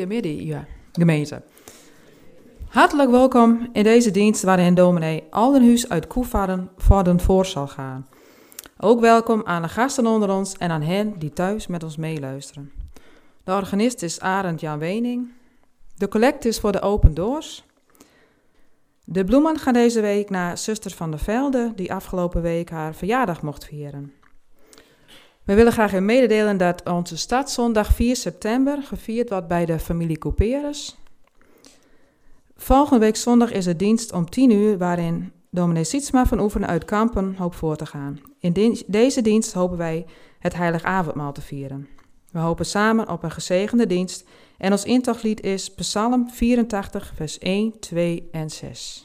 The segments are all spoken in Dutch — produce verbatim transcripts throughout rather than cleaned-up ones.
media gemeente. Hartelijk welkom in deze dienst waarin dominee Aldenhuis uit Koevaarden voor den voor zal gaan. Ook welkom aan de gasten onder ons en aan hen die thuis met ons meeluisteren. De organist is Arend Jan Wening. De collect is voor de Open Doors. De bloemen gaan deze week naar zuster van der Velde, die afgelopen week haar verjaardag mocht vieren. We willen graag u mededelen dat onze stadszondag vier september gevierd wordt bij de familie Couperus. Volgende week zondag is de dienst om tien uur waarin dominee Sietsma van Oefenen uit Kampen hoopt voor te gaan. In de- deze dienst hopen wij het heilig avondmaal te vieren. We hopen samen op een gezegende dienst en ons intochtlied is Psalm vierentachtig vers één, twee en zes.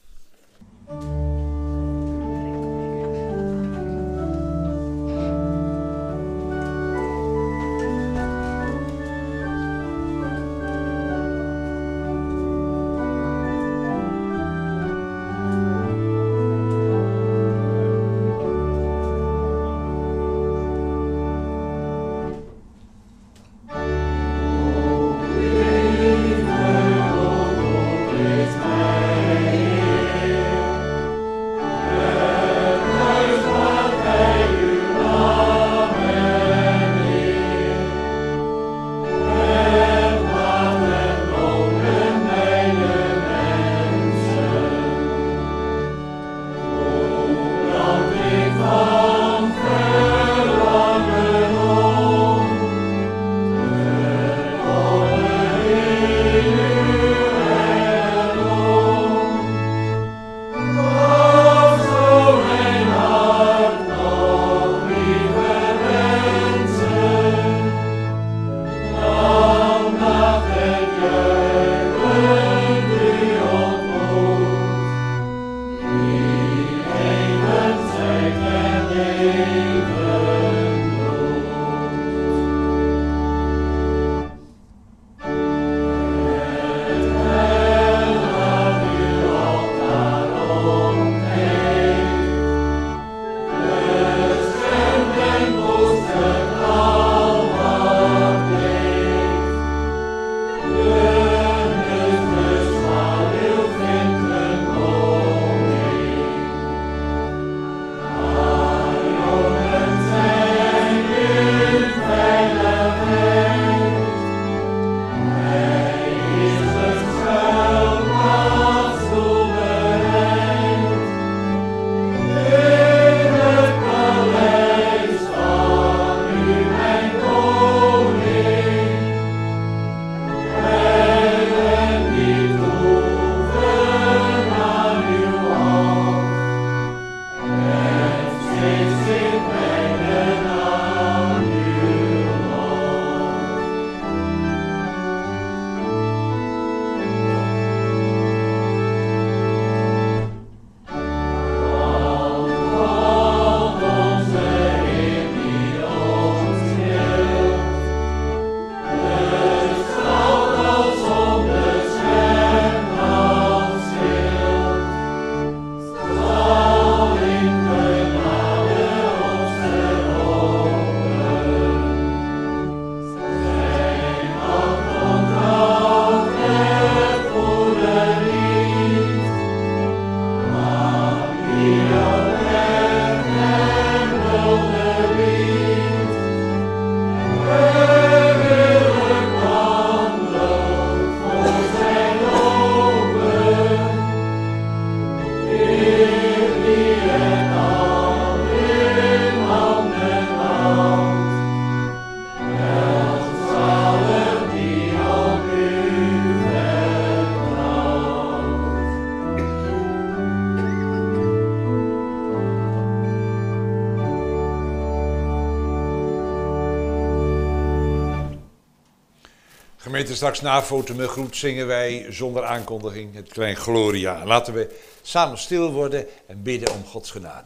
Gemeente, straks na foto met groet zingen wij zonder aankondiging het klein Gloria. Laten we samen stil worden en bidden om Gods genade.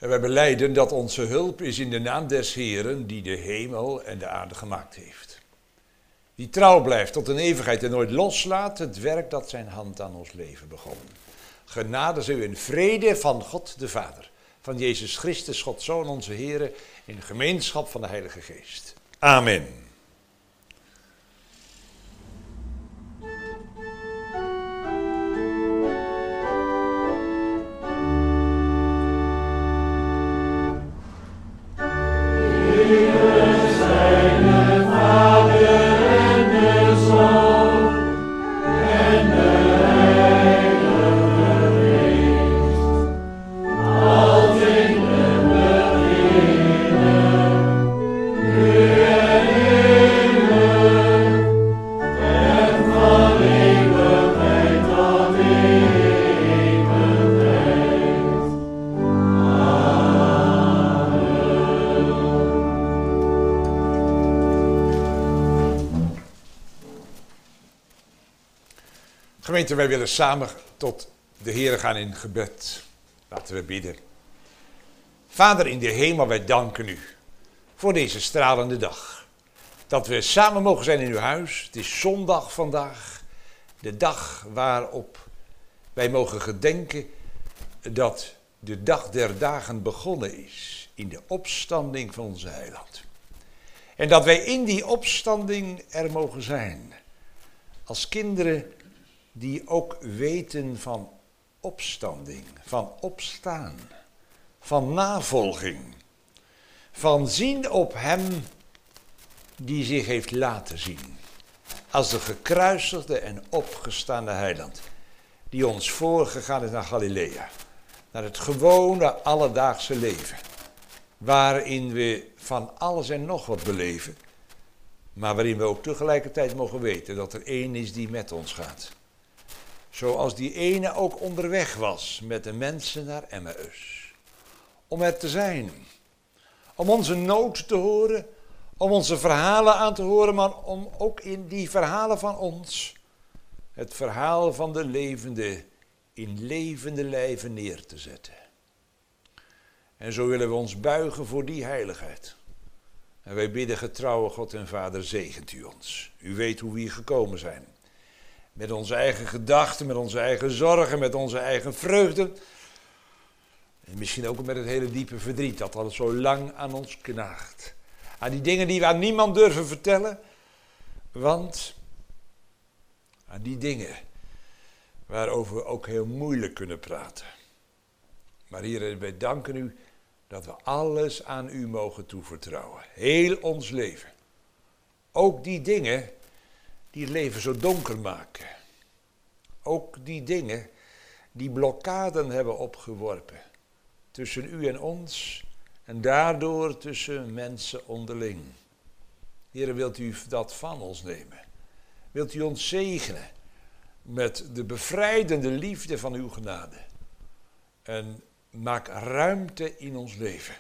En wij belijden dat onze hulp is in de naam des Heeren die de hemel en de aarde gemaakt heeft. Die trouw blijft tot een eeuwigheid en nooit loslaat het werk dat zijn hand aan ons leven begon. Genade zij u in vrede van God de Vader, van Jezus Christus, Gods Zoon, onze Heere, in de gemeenschap van de Heilige Geest. Amen. Gemeente, wij willen samen tot de Heer gaan in gebed. Laten we bidden. Vader in de hemel, wij danken u voor deze stralende dag. Dat we samen mogen zijn in uw huis. Het is zondag vandaag. De dag waarop wij mogen gedenken dat de dag der dagen begonnen is. In de opstanding van onze heiland. En dat wij in die opstanding er mogen zijn. Als kinderen die ook weten van opstanding, van opstaan, van navolging, van zien op hem die zich heeft laten zien, als de gekruisigde en opgestaande heiland, die ons voorgegaan is naar Galilea, naar het gewone alledaagse leven, waarin we van alles en nog wat beleven, maar waarin we ook tegelijkertijd mogen weten dat er één is die met ons gaat. Zoals die ene ook onderweg was met de mensen naar Emmaus. Om er te zijn. Om onze nood te horen. Om onze verhalen aan te horen. Maar om ook in die verhalen van ons. Het verhaal van de levende in levende lijven neer te zetten. En zo willen we ons buigen voor die heiligheid. En wij bidden getrouwe God en Vader, zegent u ons. U weet hoe we hier gekomen zijn. Met onze eigen gedachten, met onze eigen zorgen, met onze eigen vreugden. En misschien ook met het hele diepe verdriet dat al zo lang aan ons knaagt. Aan die dingen die we aan niemand durven vertellen. Want aan die dingen waarover we ook heel moeilijk kunnen praten. Maar Heer, wij danken u dat we alles aan u mogen toevertrouwen. Heel ons leven. Ook die dingen die het leven zo donker maken. Ook die dingen die blokkaden hebben opgeworpen. Tussen u en ons en daardoor tussen mensen onderling. Heer, wilt u dat van ons nemen? Wilt u ons zegenen met de bevrijdende liefde van uw genade? En maak ruimte in ons leven.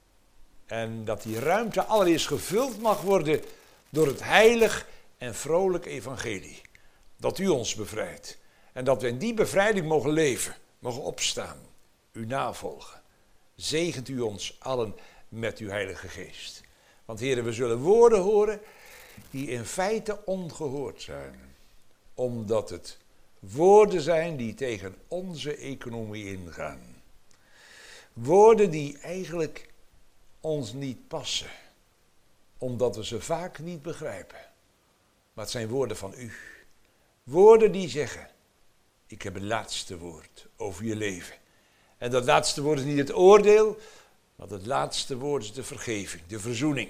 En dat die ruimte allereerst gevuld mag worden door het heilig en vrolijk evangelie. Dat u ons bevrijdt. En dat we in die bevrijding mogen leven, mogen opstaan, u navolgen. Zegent u ons allen met uw Heilige Geest. Want heren, we zullen woorden horen die in feite ongehoord zijn. Omdat het woorden zijn die tegen onze economie ingaan. Woorden die eigenlijk ons niet passen. Omdat we ze vaak niet begrijpen. Maar het zijn woorden van u. Woorden die zeggen, ik heb het laatste woord over je leven. En dat laatste woord is niet het oordeel, maar het laatste woord is de vergeving, de verzoening.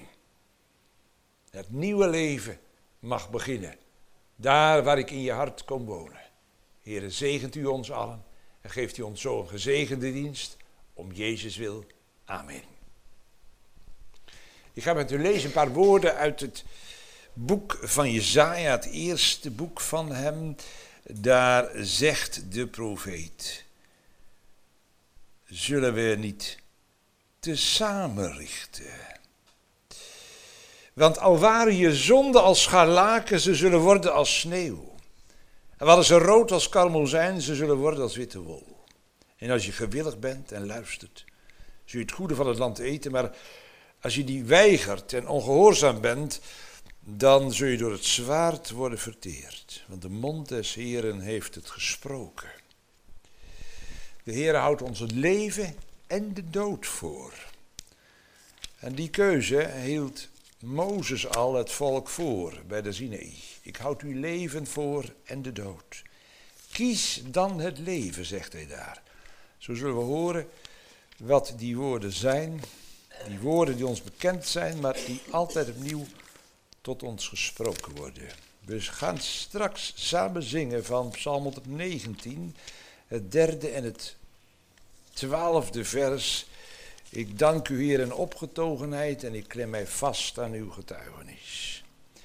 Het nieuwe leven mag beginnen. Daar waar ik in je hart kom wonen. Heere, zegent u ons allen en geeft u ons zo een gezegende dienst. Om Jezus wil. Amen. Ik ga met u lezen een paar woorden uit het boek van Jesaja, het eerste boek van hem. Daar zegt de profeet: zullen we niet tezamen richten? Want al waren je zonden als scharlaken, ze zullen worden als sneeuw. En waren ze rood als karmozijn, ze zullen worden als witte wol. En als je gewillig bent en luistert, zul je het goede van het land eten, maar als je die weigert en ongehoorzaam bent, dan zul je door het zwaard worden verteerd. Want de mond des Heeren heeft het gesproken. De Heer houdt ons het leven en de dood voor. En die keuze hield Mozes al het volk voor bij de Sinaï. Ik houd uw leven voor en de dood. Kies dan het leven, zegt hij daar. Zo zullen we horen wat die woorden zijn. Die woorden die ons bekend zijn, maar die altijd opnieuw tot ons gesproken worden. We gaan straks samen zingen van Psalm honderdnegentien, het derde en het twaalfde vers. Ik dank u, Heer, in opgetogenheid en ik klem mij vast aan uw getuigenis.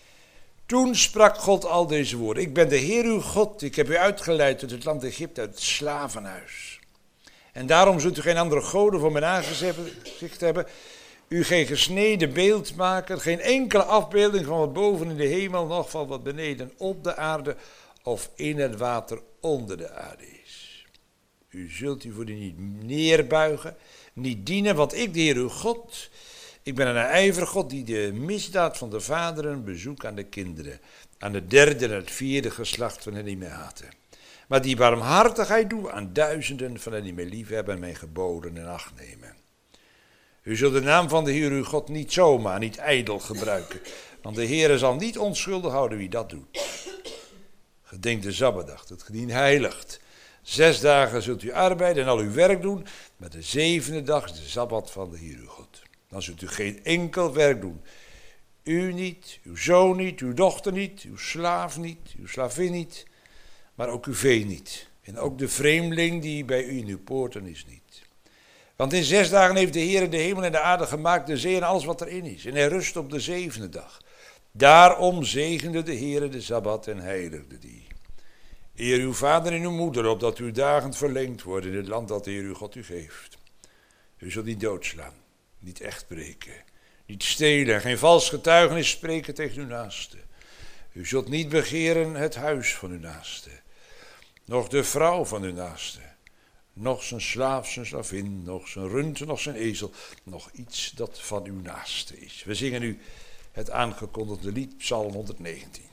Toen sprak God al deze woorden. Ik ben de Heer uw God, ik heb u uitgeleid uit het land Egypte, uit het slavenhuis. En daarom zult u geen andere goden voor mijn aangezicht hebben. U geen gesneden beeld maken, geen enkele afbeelding van wat boven in de hemel, nog van wat beneden op de aarde of in het water onder de aarde is. U zult u voor die niet neerbuigen, niet dienen, want ik, de Heer uw God, ik ben een ijver God die de misdaad van de vaderen bezoekt aan de kinderen, aan het derde en het vierde geslacht van hen die mij haten. Maar die barmhartigheid doe aan duizenden van hen die mij lief hebben en mijn geboden in acht nemen. U zult de naam van de Heer uw God niet zomaar, niet ijdel gebruiken, want de Heer zal niet onschuldig houden wie dat doet. Gedenk de Sabbatdag, het gedien heiligt. Zes dagen zult u arbeiden en al uw werk doen, maar de zevende dag is de Sabbat van de Heer uw God. Dan zult u geen enkel werk doen. U niet, uw zoon niet, uw dochter niet, uw slaaf niet, uw slavin niet, maar ook uw vee niet. En ook de vreemdeling die bij u in uw poorten is niet. Want in zes dagen heeft de Heer de hemel en de aarde gemaakt, de zee en alles wat erin is. En hij rust op de zevende dag. Daarom zegende de Heer de Sabbat en heiligde die. Eer uw vader en uw moeder, opdat uw dagen verlengd worden in het land dat de Heer uw God u geeft. U zult niet doodslaan, niet echt breken, niet stelen, geen vals getuigenis spreken tegen uw naaste. U zult niet begeren het huis van uw naaste, noch de vrouw van uw naaste, noch zijn slaaf, zijn slavin, noch zijn rund, noch zijn ezel, nog iets dat van uw naaste is. We zingen nu het aangekondigde lied, Psalm honderdnegentien.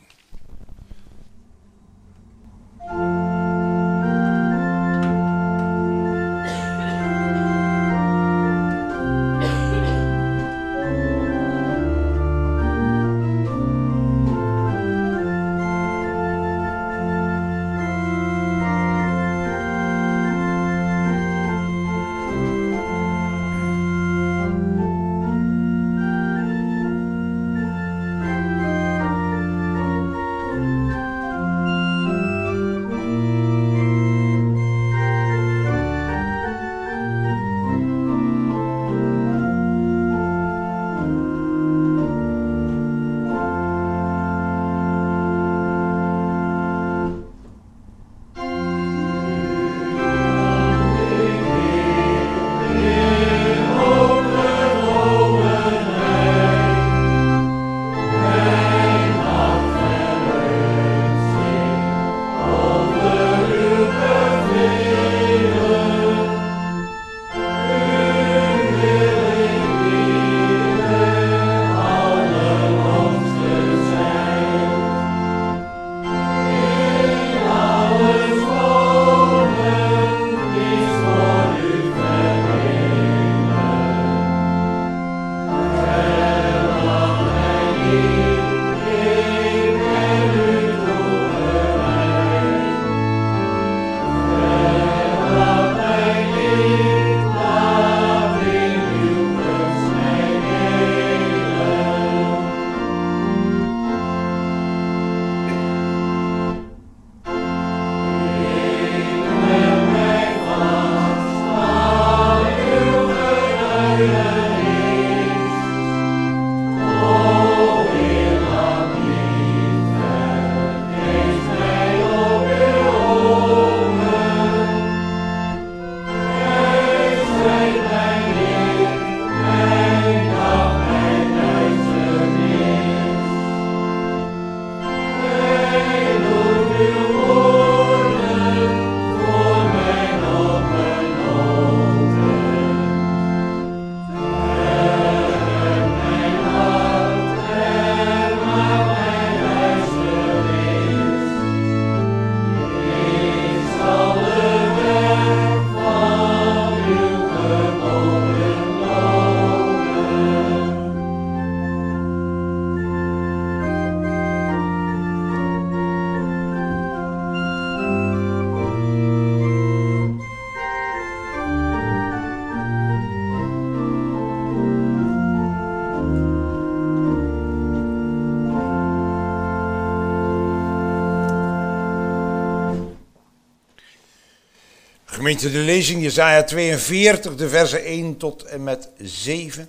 Gemeente, de lezing Jesaja tweeënveertig, de versen één tot en met zeven.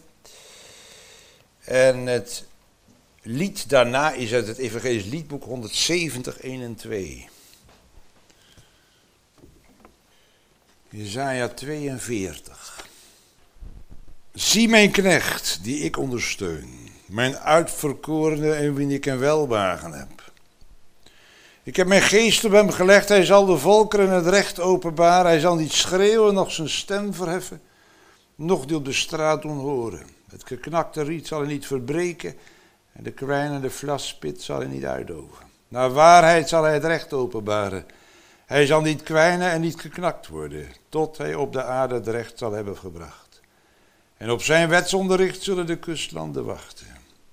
En het lied daarna is uit het Evangelisch Liedboek honderdzeventig, één en twee. Jesaja tweeënveertig. Zie mijn knecht, die ik ondersteun, mijn uitverkorene en wie ik een welbehagen heb. Ik heb mijn geest op hem gelegd, hij zal de volkeren het recht openbaren, hij zal niet schreeuwen, noch zijn stem verheffen, noch die op de straat doen horen. Het geknakte riet zal hij niet verbreken en de kwijnende vlaspit zal hij niet uitdoven. Naar waarheid zal hij het recht openbaren. Hij zal niet kwijnen en niet geknakt worden, tot hij op de aarde het recht zal hebben gebracht. En op zijn wetsonderricht zullen de kustlanden wachten.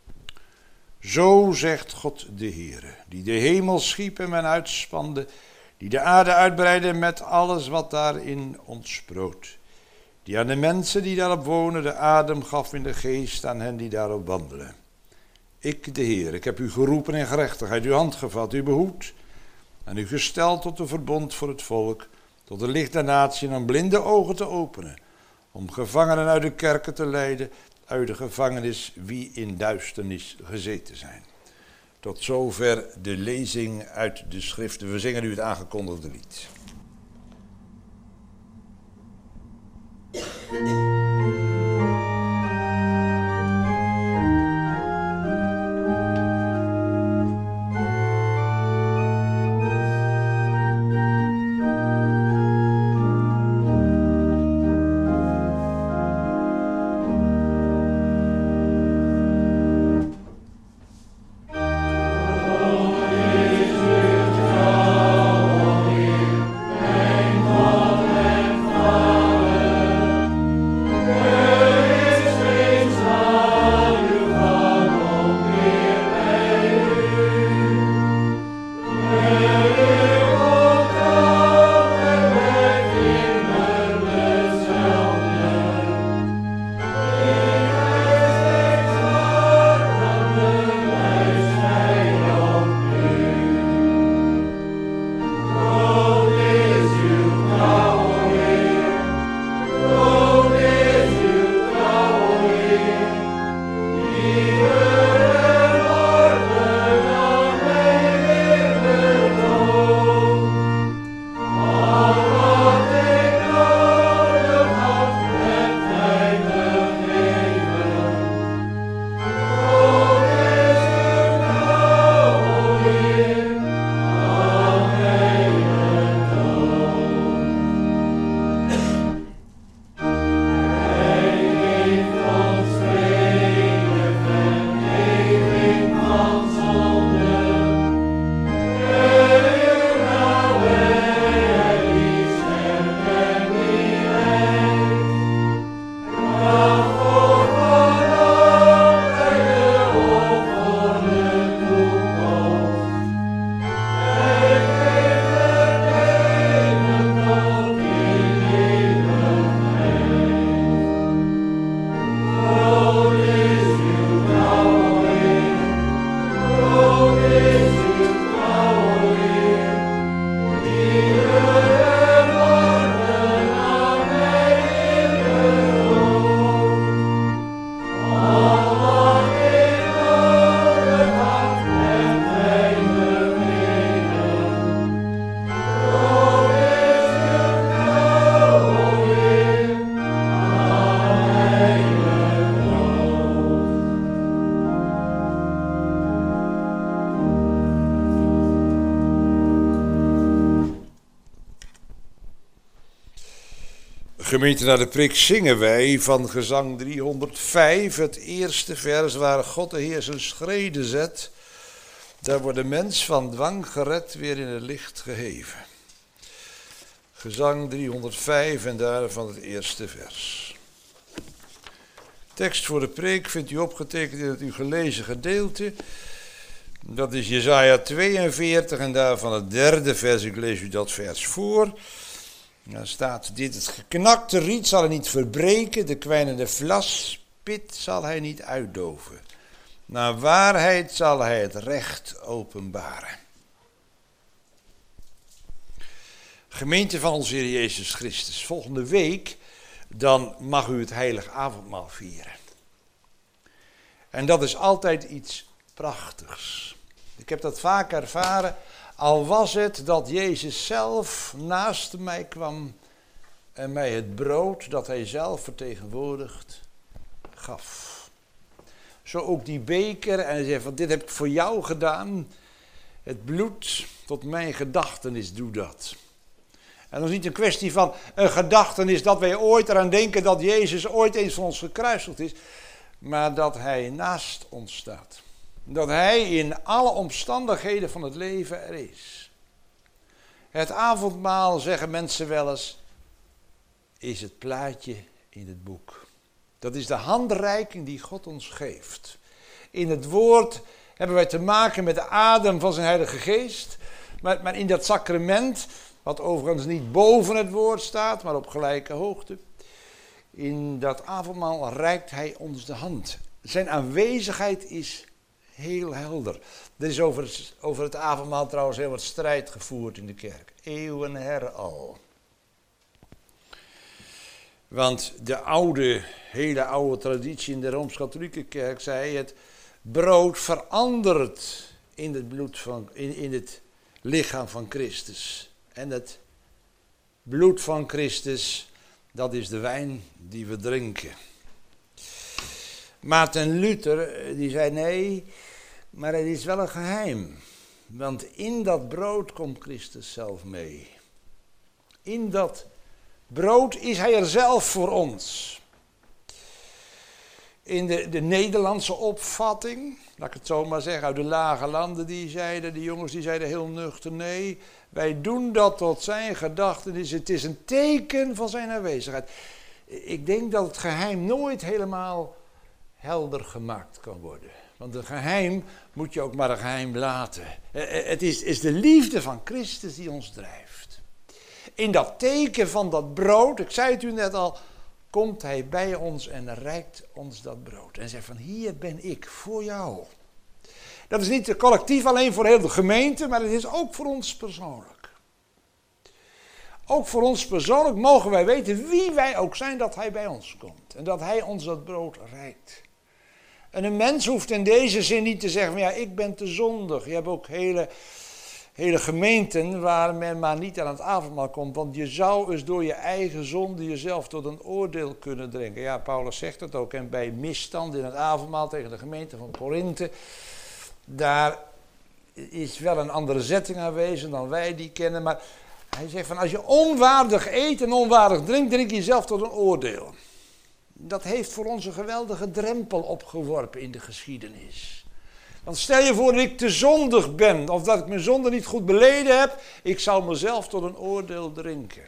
Zo zegt God de Heere, die de hemel schiep en men uitspande, die de aarde uitbreidde met alles wat daarin ontsproot. Die aan de mensen die daarop wonen de adem gaf in de geest aan hen die daarop wandelen. Ik, de Heer, ik heb u geroepen in gerechtigheid, uw hand gevat, u behoed en u gesteld tot een verbond voor het volk, tot een licht der natie en om blinde ogen te openen, om gevangenen uit de kerken te leiden, uit de gevangenis wie in duisternis gezeten zijn. Tot zover de lezing uit de schriften. We zingen nu het aangekondigde lied. Gemeente, naar de preek zingen wij van gezang driehonderdvijf, het eerste vers waar God de Heer zijn schreden zet. Daar wordt de mens van dwang gered, weer in het licht geheven. Gezang driehonderdvijf en daarvan het eerste vers. Tekst voor de preek vindt u opgetekend in het u gelezen gedeelte. Dat is Jesaja tweeënveertig en daarvan het derde vers. Ik lees u dat vers voor. Dan staat dit: het geknakte riet zal hij niet verbreken, de kwijnende vlaspit zal hij niet uitdoven. Naar waarheid zal hij het recht openbaren. Gemeente van onze Heer Jezus Christus. Volgende week dan mag u het heilig avondmaal vieren. En dat is altijd iets prachtigs. Ik heb dat vaak ervaren, al was het dat Jezus zelf naast mij kwam en mij het brood dat hij zelf vertegenwoordigt gaf. Zo ook die beker en hij zei van dit heb ik voor jou gedaan. Het bloed tot mijn gedachtenis doe dat. En dan is niet een kwestie van een gedachtenis dat wij ooit eraan denken dat Jezus ooit eens voor ons gekruisigd is. Maar dat hij naast ons staat. Dat hij in alle omstandigheden van het leven er is. Het avondmaal, zeggen mensen wel eens, is het plaatje in het boek. Dat is de handreiking die God ons geeft. In het woord hebben wij te maken met de adem van zijn Heilige Geest. Maar, maar in dat sacrament, wat overigens niet boven het woord staat, maar op gelijke hoogte. In dat avondmaal reikt hij ons de hand. Zijn aanwezigheid is heel helder. Er is over het, over het avondmaal trouwens heel wat strijd gevoerd in de kerk. Eeuwen her al. Want de oude, hele oude traditie in de Rooms-Katholieke kerk zei het brood verandert in het bloed van, in, in het lichaam van Christus. En het bloed van Christus, dat is de wijn die we drinken. Maarten Luther, die zei nee, maar het is wel een geheim. Want in dat brood komt Christus zelf mee. In dat brood is hij er zelf voor ons. In de, de Nederlandse opvatting, laat ik het zo maar zeggen, uit de lage landen die zeiden, de jongens die zeiden heel nuchter, nee, wij doen dat tot zijn gedachtenis, het is een teken van zijn aanwezigheid. Ik denk dat het geheim nooit helemaal helder gemaakt kan worden. Want een geheim moet je ook maar een geheim laten. Het is, is de liefde van Christus die ons drijft. In dat teken van dat brood, ik zei het u net al, komt hij bij ons en reikt ons dat brood. En zegt van hier ben ik voor jou. Dat is niet collectief alleen voor heel de gemeente, maar het is ook voor ons persoonlijk. Ook voor ons persoonlijk mogen wij weten wie wij ook zijn, dat hij bij ons komt. En dat hij ons dat brood reikt. En een mens hoeft in deze zin niet te zeggen van ja, ik ben te zondig. Je hebt ook hele, hele gemeenten waar men maar niet aan het avondmaal komt. Want je zou eens door je eigen zonde jezelf tot een oordeel kunnen drinken. Ja, Paulus zegt het ook. En bij misstand in het avondmaal tegen de gemeente van Korinthe. Daar is wel een andere zetting aanwezig dan wij die kennen. Maar hij zegt van als je onwaardig eet en onwaardig drinkt, drink je jezelf tot een oordeel. Dat heeft voor ons een geweldige drempel opgeworpen in de geschiedenis. Want stel je voor dat ik te zondig ben, of dat ik mijn zonde niet goed beleden heb, ik zal mezelf tot een oordeel drinken.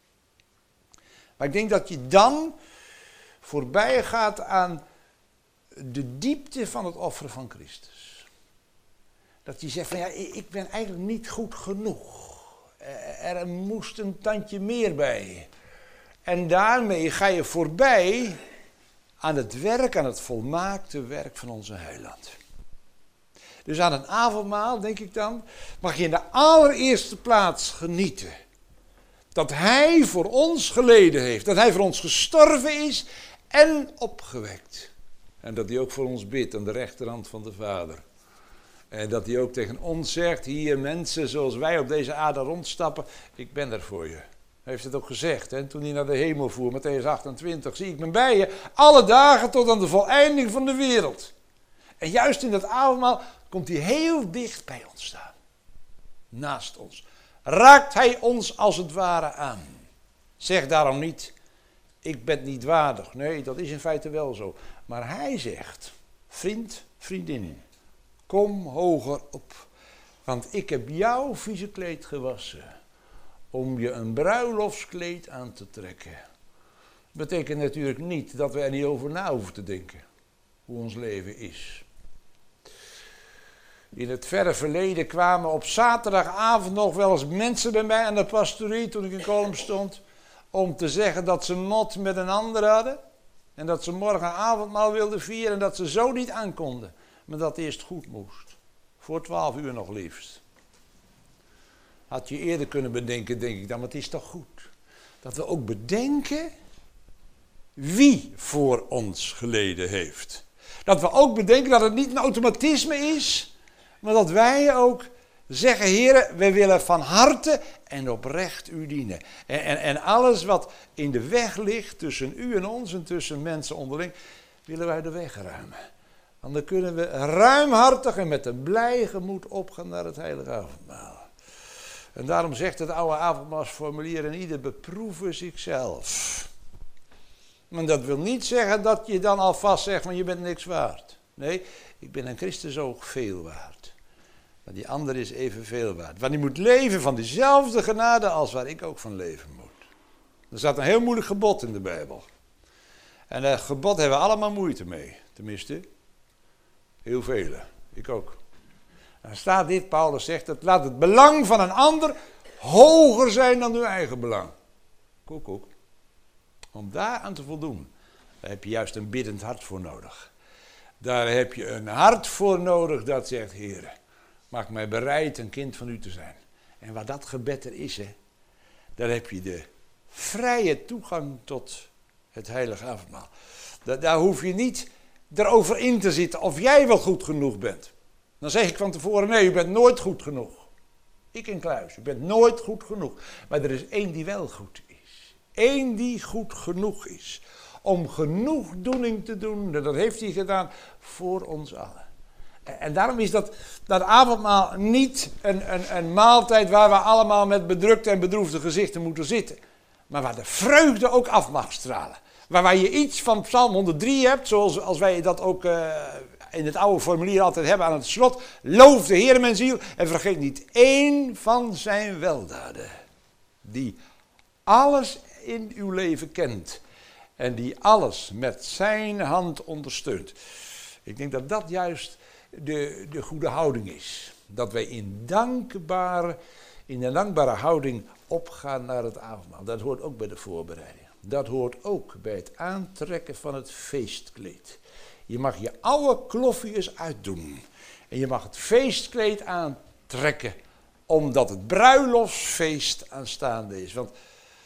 Maar ik denk dat je dan voorbij gaat aan de diepte van het offer van Christus. Dat je zegt van ja, ik ben eigenlijk niet goed genoeg. Er moest een tandje meer bij. En daarmee ga je voorbij aan het werk, aan het volmaakte werk van onze heiland. Dus aan een avondmaal, denk ik dan, mag je in de allereerste plaats genieten. Dat hij voor ons geleden heeft, dat hij voor ons gestorven is en opgewekt. En dat hij ook voor ons bidt aan de rechterhand van de Vader. En dat hij ook tegen ons zegt, hier mensen zoals wij op deze aarde rondstappen, ik ben er voor je. Hij heeft het ook gezegd, hè, toen hij naar de hemel voer, Mattheüs achtentwintig. Zie, ik ben bij je alle dagen tot aan de voleinding van de wereld. En juist in dat avondmaal komt hij heel dicht bij ons staan. Naast ons. Raakt hij ons als het ware aan. Zeg daarom niet, ik ben niet waardig. Nee, dat is in feite wel zo. Maar hij zegt, vriend, vriendin, kom hoger op. Want ik heb jouw vieze kleed gewassen. Om je een bruiloftskleed aan te trekken. Betekent natuurlijk niet dat we er niet over na hoeven te denken. Hoe ons leven is. In het verre verleden kwamen op zaterdagavond nog wel eens mensen bij mij aan de pastorie, toen ik in Kolm stond, om te zeggen dat ze mot met een ander hadden. En dat ze morgen avondmaal wilden vieren en dat ze zo niet aankonden. Maar dat het eerst goed moest. Voor twaalf uur nog liefst. Had je eerder kunnen bedenken, denk ik dan, maar het is toch goed. Dat we ook bedenken wie voor ons geleden heeft. Dat we ook bedenken dat het niet een automatisme is, maar dat wij ook zeggen, Heere, wij willen van harte en oprecht u dienen. En, en, en alles wat in de weg ligt tussen u en ons en tussen mensen onderling, willen wij de weg ruimen. Want dan kunnen we ruimhartig en met een blij gemoed opgaan naar het heilige avondmaal. En daarom zegt het oude avondmaalsformulier, en ieder beproeven zichzelf. Maar dat wil niet zeggen dat je dan alvast zegt, van je bent niks waard. Nee, ik ben aan Christus ook veel waard. Maar die ander is evenveel waard. Want die moet leven van dezelfde genade als waar ik ook van leven moet. Er staat een heel moeilijk gebod in de Bijbel. En dat gebod hebben we allemaal moeite mee. Tenminste, heel velen. Ik ook. Dan staat dit, Paulus zegt, dat laat het belang van een ander hoger zijn dan uw eigen belang. Koek, koek. Om daar aan te voldoen, daar heb je juist een biddend hart voor nodig. Daar heb je een hart voor nodig dat zegt, Heere, maak mij bereid een kind van u te zijn. En waar dat gebed er is, hè, daar heb je de vrije toegang tot het heilige avondmaal. Daar, daar hoef je niet erover in te zitten of jij wel goed genoeg bent. Dan zeg ik van tevoren, nee, u bent nooit goed genoeg. Ik in Kluis, u bent nooit goed genoeg. Maar er is één die wel goed is. Eén die goed genoeg is. Om genoegdoening te doen, dat heeft hij gedaan voor ons allen. En daarom is dat, dat avondmaal niet een, een, een maaltijd waar we allemaal met bedrukte en bedroefde gezichten moeten zitten. Maar waar de vreugde ook af mag stralen. Waar je iets van Psalm honderddrie hebt, zoals als wij dat ook uh, in het oude formulier altijd hebben aan het slot. Loof de Heer mijn ziel en vergeet niet één van zijn weldaden. Die alles in uw leven kent. En die alles met zijn hand ondersteunt. Ik denk dat dat juist de, de goede houding is. Dat wij in dankbare, in een dankbare houding opgaan naar het avondmaal. Dat hoort ook bij de voorbereiding. Dat hoort ook bij het aantrekken van het feestkleed. Je mag je oude kloffie eens uitdoen. En je mag het feestkleed aantrekken. Omdat het bruiloftsfeest aanstaande is. Want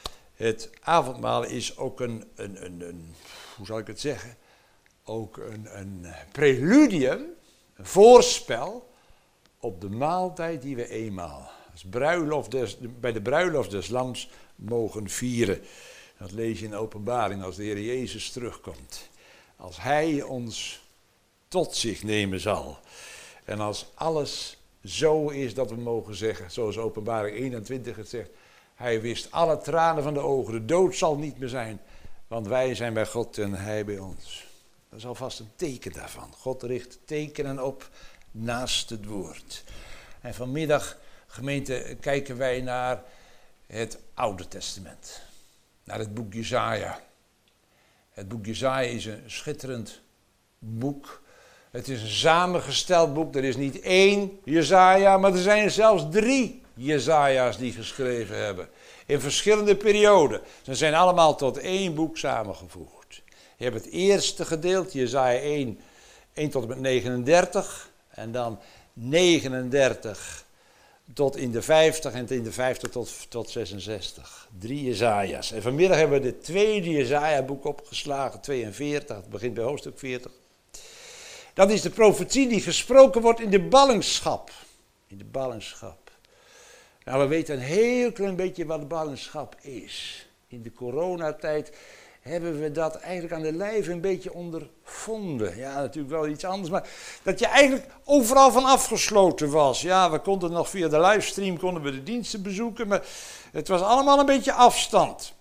het avondmaal is ook een, een, een, een hoe zal ik het zeggen? Ook een, een preludium, een voorspel op de maaltijd die we eenmaal als bruiloft des, bij de bruiloft des Lams mogen vieren. Dat lees je in de Openbaring als de Heer Jezus terugkomt. Als Hij ons tot zich nemen zal. En als alles zo is dat we mogen zeggen, zoals Openbaring eenentwintig het zegt. Hij wist alle tranen van de ogen, de dood zal niet meer zijn. Want wij zijn bij God en Hij bij ons. Dat is alvast een teken daarvan. God richt tekenen op naast het woord. En vanmiddag, gemeente, kijken wij naar het Oude Testament. Naar het boek Jesaja. Het boek Jesaja is een schitterend boek. Het is een samengesteld boek. Er is niet één Jesaja, maar er zijn zelfs drie Jesaja's die geschreven hebben. In verschillende perioden. Ze zijn allemaal tot één boek samengevoegd. Je hebt het eerste gedeelte, Jesaja één, één tot en met negenendertig. En dan negenendertig tot in de vijftig en in de vijftig tot, tot zesenzestig. Drie Jesaja's. En vanmiddag hebben we het tweede Jesaja-boek opgeslagen, tweeënveertig. Het begint bij hoofdstuk veertig. Dat is de profetie die gesproken wordt in de ballingschap. In de ballingschap. Nou, we weten een heel klein beetje wat de ballingschap is. In de coronatijd hebben we dat eigenlijk aan de lijve een beetje ondervonden. Ja, natuurlijk wel iets anders, maar dat je eigenlijk overal van afgesloten was. Ja, we konden nog via de livestream konden we de diensten bezoeken, maar het was allemaal een beetje afstand.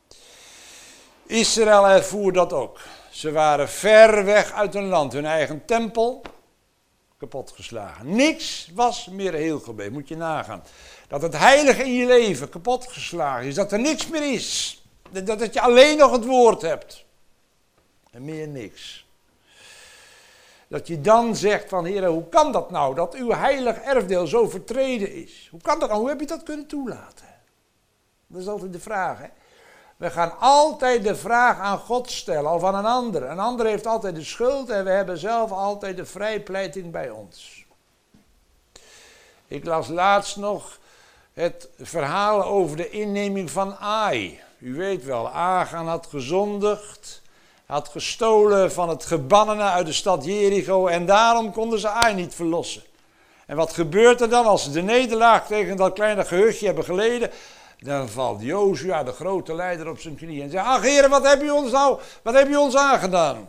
Israël ervoer dat ook. Ze waren ver weg uit hun land, hun eigen tempel kapotgeslagen. Niks was meer heel gebleven, moet je nagaan. Dat het heilige in je leven kapotgeslagen is, dat er niks meer is. Dat, dat je alleen nog het woord hebt. En meer niks. Dat je dan zegt van, Heer, hoe kan dat nou, dat uw heilig erfdeel zo vertreden is? Hoe kan dat nou, hoe heb je dat kunnen toelaten? Dat is altijd de vraag, hè. We gaan altijd de vraag aan God stellen of aan een ander. Een ander heeft altijd de schuld en we hebben zelf altijd de vrijpleiting bij ons. Ik las laatst nog Het verhaal over de inneming van Ai. U weet wel, Achan had gezondigd, had gestolen van het gebannene uit de stad Jericho en daarom konden ze Ai niet verlossen. En wat gebeurt er dan als ze de nederlaag tegen dat kleine gehuchtje hebben geleden? Dan valt Jozua, de grote leider, op zijn knieën en zegt: ach heren, wat heb je ons nou, wat heb je ons aangedaan?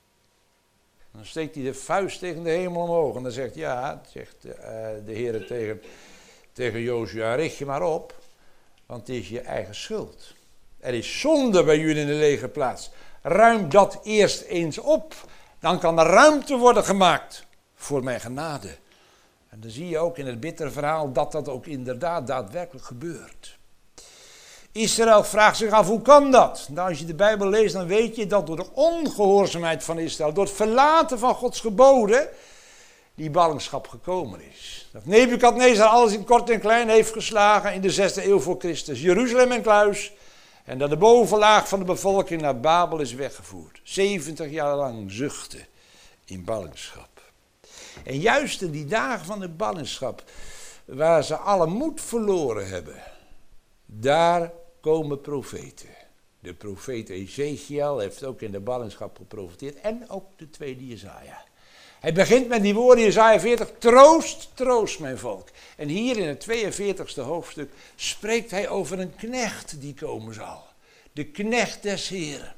Dan steekt hij de vuist tegen de hemel omhoog en dan zegt, ja, zegt uh, de Heer tegen, tegen Jozua, richt je maar op, want het is je eigen schuld. Er is zonde bij jullie in de lege plaats. Ruim dat eerst eens op, dan kan er ruimte worden gemaakt voor mijn genade. En dan zie je ook in het bittere verhaal dat dat ook inderdaad daadwerkelijk gebeurt. Israël vraagt zich af, hoe kan dat? Nou, als je de Bijbel leest, dan weet je dat door de ongehoorzaamheid van Israël, door het verlaten van Gods geboden, die ballingschap gekomen is. Dat Nebukadnezar alles in kort en klein heeft geslagen in de zesde eeuw voor Christus. Jeruzalem en kluis. En dat de bovenlaag van de bevolking naar Babel is weggevoerd. zeventig jaar lang zuchten in ballingschap. En juist in die dagen van de ballingschap, waar ze alle moed verloren hebben, daar komen profeten. De profeet Ezekiel heeft ook in de ballingschap geprofeteerd en ook de tweede Jesaja. Hij begint met die woorden in Jesaja veertig, troost, troost mijn volk. En hier in het tweeënveertigste hoofdstuk spreekt hij over een knecht die komen zal. De knecht des Heren.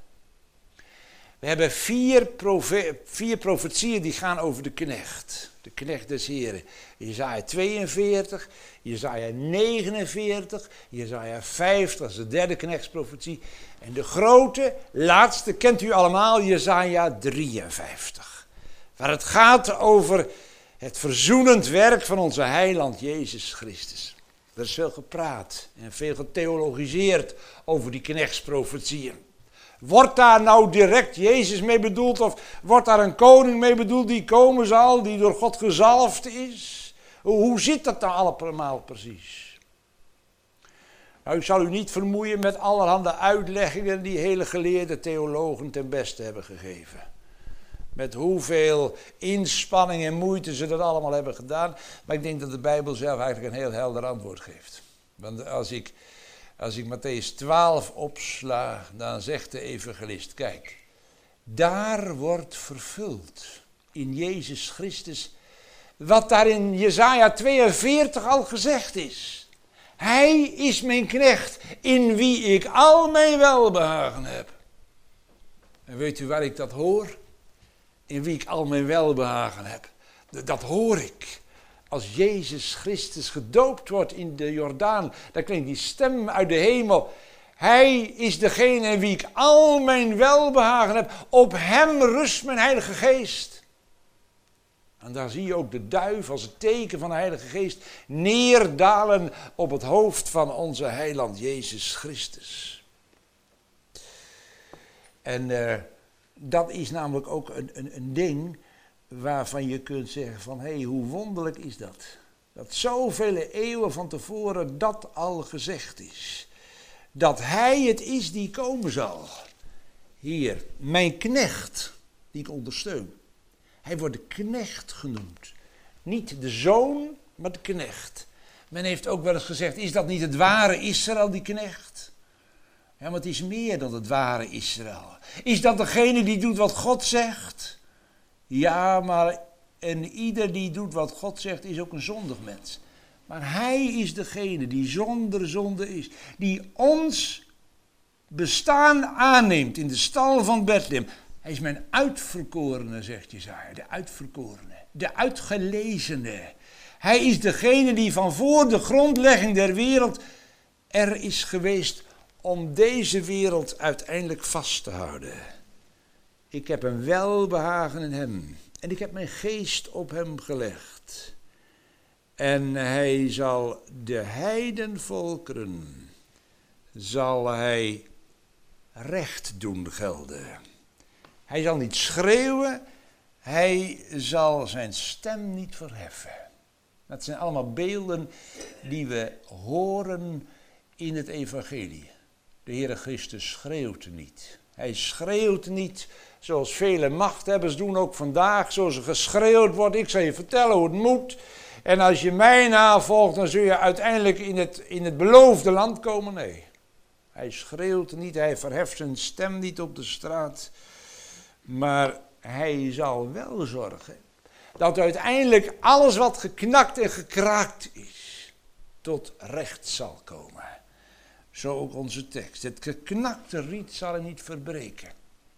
We hebben vier, profe- vier profetieën die gaan over de knecht. De knecht des Heren. Jesaja tweeënveertig, Jesaja negenenveertig, Jesaja vijftig, dat is de derde knechtsprofetie. En de grote, laatste, kent u allemaal, Jesaja drieënvijftig. Waar het gaat over het verzoenend werk van onze heiland Jezus Christus. Er is veel gepraat en veel getheologiseerd over die knechtsprofetieën. Wordt daar nou direct Jezus mee bedoeld of wordt daar een koning mee bedoeld die komen zal, die door God gezalfd is? Hoe zit dat nou allemaal precies? Nou, ik zal u niet vermoeien met allerhande uitleggingen die hele geleerde theologen ten beste hebben gegeven. Met hoeveel inspanning en moeite ze dat allemaal hebben gedaan. Maar ik denk dat de Bijbel zelf eigenlijk een heel helder antwoord geeft. Want als ik, als ik Mattheüs twaalf opsla, dan zegt de evangelist, kijk, daar wordt vervuld in Jezus Christus wat daar in Jesaja tweeënveertig al gezegd is. Hij is mijn knecht in wie ik al mijn welbehagen heb. En weet u waar ik dat hoor? In wie ik al mijn welbehagen heb. Dat hoor ik. Als Jezus Christus gedoopt wordt in de Jordaan, dan klinkt die stem uit de hemel. Hij is degene in wie ik al mijn welbehagen heb. Op hem rust mijn Heilige Geest. En daar zie je ook de duif als het teken van de Heilige Geest neerdalen op het hoofd van onze heiland Jezus Christus. En uh, dat is namelijk ook een, een, een ding waarvan je kunt zeggen van, hé, hey, hoe wonderlijk is dat? Dat zoveel eeuwen van tevoren dat al gezegd is. Dat hij het is die komen zal. Hier, mijn knecht, die ik ondersteun. Hij wordt de knecht genoemd. Niet de zoon, maar de knecht. Men heeft ook wel eens gezegd, is dat niet het ware Israël, die knecht? Ja, maar het is meer dan het ware Israël. Is dat degene die doet wat God zegt? Ja, maar en ieder die doet wat God zegt is ook een zondig mens. Maar hij is degene die zonder zonde is. Die ons bestaan aanneemt in de stal van Bethlehem. Hij is mijn uitverkorene, zegt Jesaja, de uitverkorene, de uitgelezene. Hij is degene die van voor de grondlegging der wereld er is geweest om deze wereld uiteindelijk vast te houden. Ik heb een welbehagen in hem en ik heb mijn geest op hem gelegd. En hij zal de heidenvolkeren, zal hij recht doen gelden. Hij zal niet schreeuwen, hij zal zijn stem niet verheffen. Dat zijn allemaal beelden die we horen in het evangelie. De Heere Christus schreeuwt niet. Hij schreeuwt niet zoals vele machthebbers doen ook vandaag, zoals er geschreeuwd wordt. Ik zal je vertellen hoe het moet. En als je mij navolgt, dan zul je uiteindelijk in het, in het beloofde land komen. Nee, hij schreeuwt niet, hij verheft zijn stem niet op de straat. Maar hij zal wel zorgen dat uiteindelijk alles wat geknakt en gekraakt is, tot recht zal komen. Zo ook onze tekst. Het geknakte riet zal hij niet verbreken.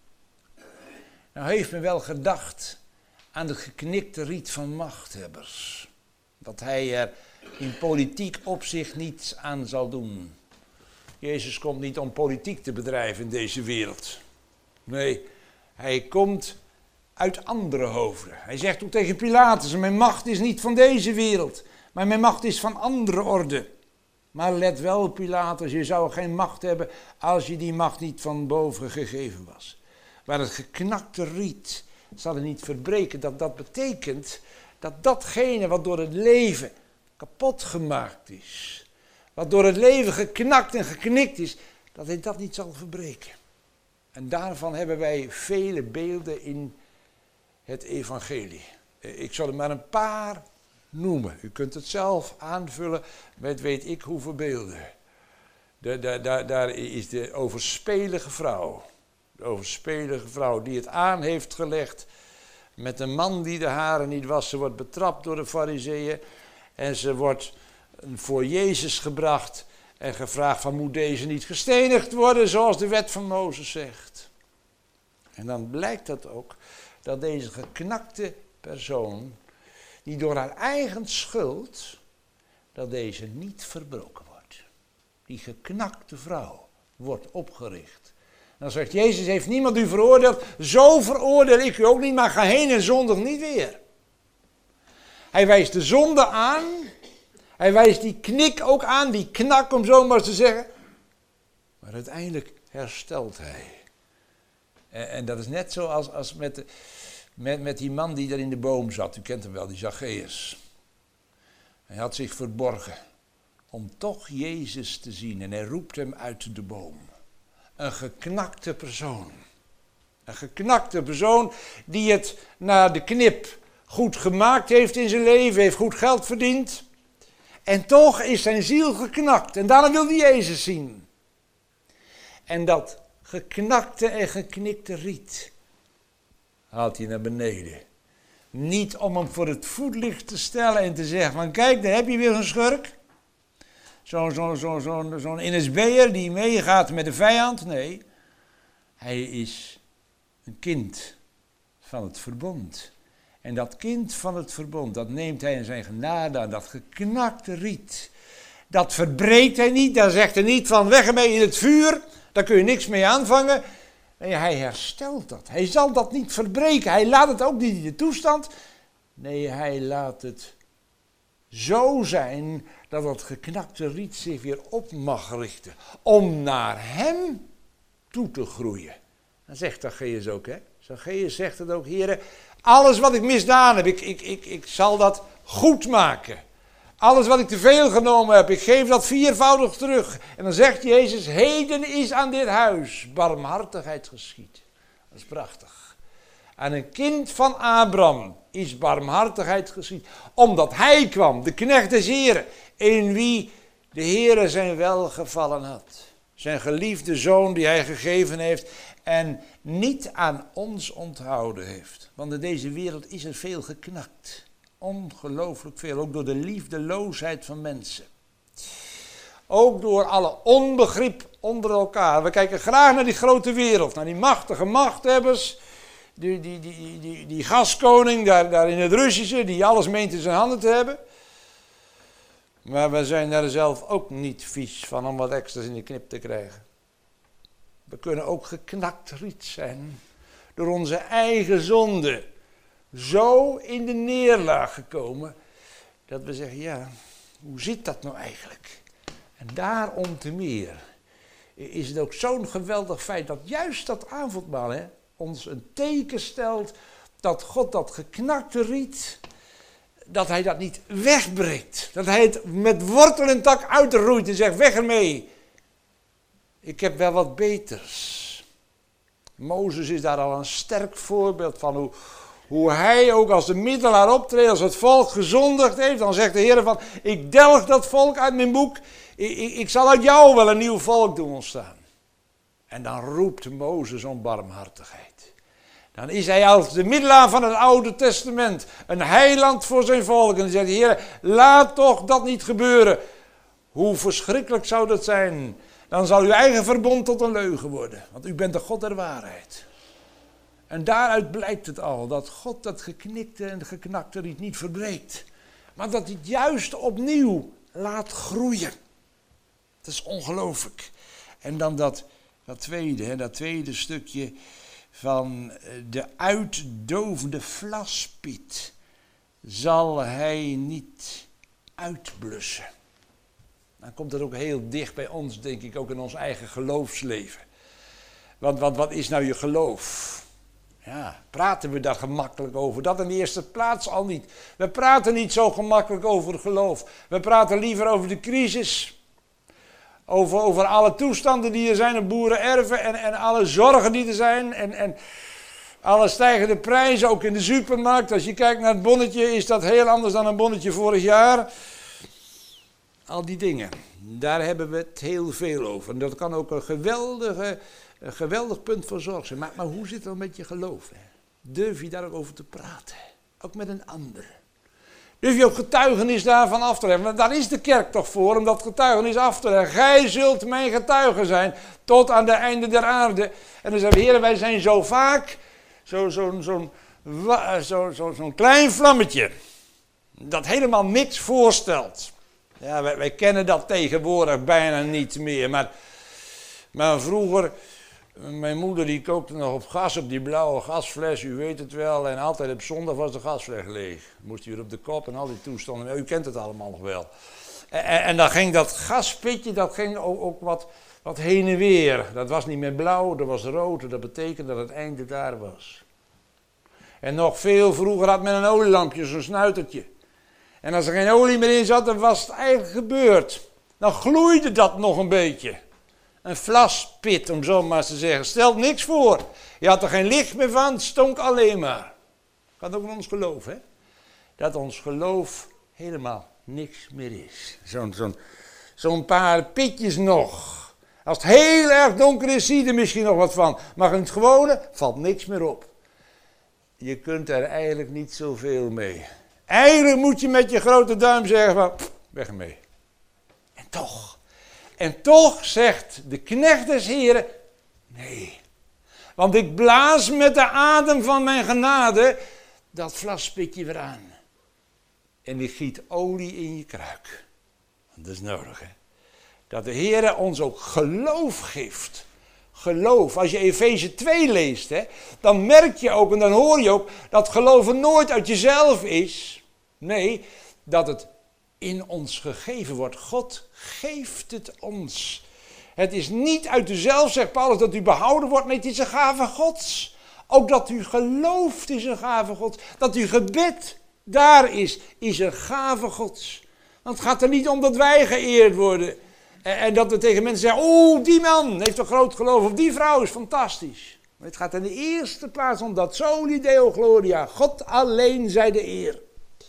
Nou heeft men wel gedacht aan het geknikte riet van machthebbers. Dat hij er in politiek opzicht niets aan zal doen. Jezus komt niet om politiek te bedrijven in deze wereld. Nee, hij komt uit andere hoofden. Hij zegt ook tegen Pilatus, mijn macht is niet van deze wereld, maar mijn macht is van andere orde. Maar let wel, Pilatus, je zou geen macht hebben als je die macht niet van boven gegeven was. Maar het geknakte riet zal er niet verbreken. Dat, dat betekent dat datgene wat door het leven kapot gemaakt is, wat door het leven geknakt en geknikt is, dat hij dat niet zal verbreken. En daarvan hebben wij vele beelden in het evangelie. Ik zal er maar een paar noemen. U kunt het zelf aanvullen met weet ik hoeveel beelden. De, de, de, daar is de overspelige vrouw. De overspelige vrouw die het aan heeft gelegd met een man die de haren niet was. Ze wordt betrapt door de Farizeeën en ze wordt voor Jezus gebracht en gevraagd van moet deze niet gestenigd worden zoals de wet van Mozes zegt. En dan blijkt dat ook dat deze geknakte persoon, die door haar eigen schuld, dat deze niet verbroken wordt. Die geknakte vrouw wordt opgericht. Dan zegt Jezus, heeft niemand u veroordeeld, zo veroordeel ik u ook niet, maar ga heen en zondig niet weer. Hij wijst de zonde aan, hij wijst die knik ook aan, die knak om zo maar te zeggen. Maar uiteindelijk herstelt hij. En, en dat is net zoals als met, de, met, met die man die daar in de boom zat, u kent hem wel, die Zacchaeus. Hij had zich verborgen om toch Jezus te zien en hij roept hem uit de boom. Een geknakte persoon. Een geknakte persoon die het na de knip goed gemaakt heeft in zijn leven, heeft goed geld verdiend. En toch is zijn ziel geknakt en daarom wil hij Jezus zien. En dat geknakte en geknikte riet haalt hij naar beneden. Niet om hem voor het voetlicht te stellen en te zeggen van kijk, daar heb je weer zo'n schurk. Zo'n zo, zo, zo, zo N S B'er die meegaat met de vijand. Nee, hij is een kind van het verbond. En dat kind van het verbond, dat neemt hij in zijn genade aan, dat geknakte riet. Dat verbreekt hij niet, daar zegt hij niet van weg ermee in het vuur, daar kun je niks mee aanvangen. Nee, hij herstelt dat. Hij zal dat niet verbreken, hij laat het ook niet in de toestand. Nee, hij laat het zo zijn dat het geknakte riet zich weer op mag richten. Om naar hem toe te groeien. Dan zegt Zacchaeus ook, hè. Zacchaeus zegt het ook, heren, alles wat ik misdaan heb, ik, ik, ik, ik zal dat goed maken. Alles wat ik te veel genomen heb, ik geef dat viervoudig terug. En dan zegt Jezus, heden is aan dit huis barmhartigheid geschied. Dat is prachtig. Aan een kind van Abraham is barmhartigheid geschied. Omdat hij kwam, de knecht des Heren, in wie de Heere zijn welgevallen had. Zijn geliefde zoon die hij gegeven heeft en niet aan ons onthouden heeft. Want in deze wereld is er veel geknakt. Ongelooflijk veel, ook door de liefdeloosheid van mensen. Ook door alle onbegrip onder elkaar. We kijken graag naar die grote wereld, naar die machtige machthebbers. Die, die, die, die, die gaskoning daar, daar in het Russische, die alles meent in zijn handen te hebben. Maar we zijn daar zelf ook niet vies van om wat extra's in de knip te krijgen. We kunnen ook geknakt riet zijn door onze eigen zonde. Zo in de neerlaag gekomen dat we zeggen, ja, hoe zit dat nou eigenlijk? En daarom te meer is het ook zo'n geweldig feit dat juist dat avondmaal hè, ons een teken stelt dat God dat geknakte riet, dat hij dat niet wegbreekt. Dat hij het met wortel en tak uitroeit en zegt, weg ermee. Ik heb wel wat beters. Mozes is daar al een sterk voorbeeld van hoe, Hoe hij ook als de middelaar optreedt, als het volk gezondigd heeft. Dan zegt de Heer van, ik delg dat volk uit mijn boek. Ik, ik, ik zal uit jou wel een nieuw volk doen ontstaan. En dan roept Mozes om barmhartigheid. Dan is hij als de middelaar van het Oude Testament. Een heiland voor zijn volk. En dan zegt de Heer, laat toch dat niet gebeuren. Hoe verschrikkelijk zou dat zijn. Dan zal uw eigen verbond tot een leugen worden. Want u bent de God der waarheid. En daaruit blijkt het al. Dat God dat geknikte en geknakte riet niet verbreekt. Maar dat hij het juist opnieuw laat groeien. Dat is ongelooflijk. En dan dat, dat tweede, hè, dat tweede stukje van de uitdovende vlaspiet zal hij niet uitblussen. Dan komt dat ook heel dicht bij ons, denk ik, ook in ons eigen geloofsleven. Want, want wat is nou je geloof? Ja, praten we daar gemakkelijk over? Dat in de eerste plaats al niet. We praten niet zo gemakkelijk over het geloof. We praten liever over de crisis. Over, over alle toestanden die er zijn op boerenerven en, en alle zorgen die er zijn. En, en alle stijgende prijzen, ook in de supermarkt. Als je kijkt naar het bonnetje, is dat heel anders dan een bonnetje vorig jaar. Al die dingen, daar hebben we het heel veel over. En dat kan ook een, geweldige, een geweldig punt van zorg zijn. Maar, maar hoe zit het dan met je geloof? Hè? Durf je daar ook over te praten? Ook met een ander. Durf je ook getuigenis daarvan af te leggen? Want daar is de kerk toch voor, om dat getuigenis af te leggen. Gij zult mijn getuige zijn, tot aan de einde der aarde. En dan zeggen we, heren, wij zijn zo vaak zo'n zo, zo, zo, zo, zo'n klein vlammetje. Dat helemaal niks voorstelt. Ja, wij, wij kennen dat tegenwoordig bijna niet meer. Maar, maar vroeger, mijn moeder die kookte nog op gas, op die blauwe gasfles, u weet het wel. En altijd op zondag was de gasfles leeg. Moest u weer op de kop en al die toestanden. U kent het allemaal nog wel. En, en, en dan ging dat gaspitje, dat ging ook, ook wat, wat heen en weer. Dat was niet meer blauw, dat was rood. Dat betekende dat het einde daar was. En nog veel vroeger had men een olielampje, zo'n snuitertje. En als er geen olie meer in zat, dan was het eigenlijk gebeurd. Dan gloeide dat nog een beetje. Een vlaspit, om zo maar te zeggen. Stelt niks voor. Je had er geen licht meer van, het stonk alleen maar. Kan ook in ons geloof, hè? Dat ons geloof helemaal niks meer is. Zo'n zo'n zo'n paar pitjes nog. Als het heel erg donker is, zie je er misschien nog wat van. Maar in het gewone valt niks meer op. Je kunt er eigenlijk niet zoveel mee. Eigenlijk moet je met je grote duim zeggen van, pff, weg ermee. En toch, en toch zegt de knecht des Heren, nee. Want ik blaas met de adem van mijn genade dat vlaspitje weer aan. En ik giet olie in je kruik. Dat is nodig, hè. Dat de Heere ons ook geloof geeft. Geloof. Als je Efeze twee leest, hè, dan merk je ook en dan hoor je ook dat geloven nooit uit jezelf is. Nee, dat het in ons gegeven wordt. God geeft het ons. Het is niet uit uzelf, zegt Paulus, dat u behouden wordt. Nee, het is een gave Gods. Ook dat u gelooft is een gave Gods. Dat uw gebed daar is, is een gave Gods. Want het gaat er niet om dat wij geëerd worden. En dat we tegen mensen zeggen, oeh, die man heeft een groot geloof, of die vrouw is fantastisch. Maar het gaat in de eerste plaats om dat soli deo gloria, God alleen zij de eer.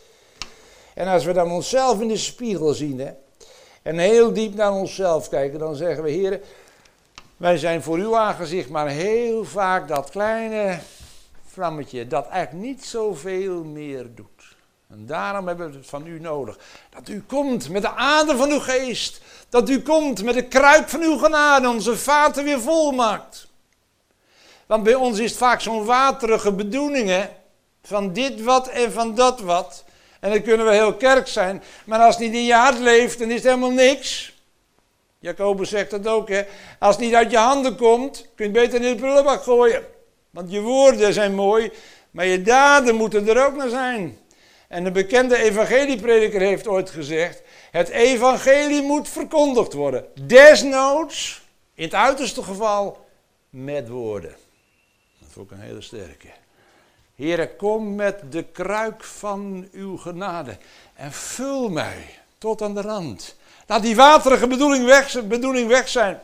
En als we dan onszelf in de spiegel zien, hè, en heel diep naar onszelf kijken, dan zeggen we, heren, wij zijn voor uw aangezicht maar heel vaak dat kleine vlammetje, dat eigenlijk niet zoveel meer doet. En daarom hebben we het van u nodig. Dat u komt met de adem van uw geest. Dat u komt met de kruik van uw genade, onze vaten weer vol maakt. Want bij ons is het vaak zo'n waterige bedoeling, hè? Van dit wat en van dat wat. En dan kunnen we heel kerk zijn. Maar als het niet in je hart leeft, dan is het helemaal niks. Jacobus zegt dat ook, hè. Als het niet uit je handen komt, kun je het beter in de prullenbak gooien. Want je woorden zijn mooi, maar je daden moeten er ook naar zijn. En de bekende evangelieprediker heeft ooit gezegd, het evangelie moet verkondigd worden. Desnoods, in het uiterste geval, met woorden. Dat vond ik een hele sterke. Heere, kom met de kruik van uw genade en vul mij tot aan de rand. Laat die waterige bedoeling weg, bedoeling weg zijn.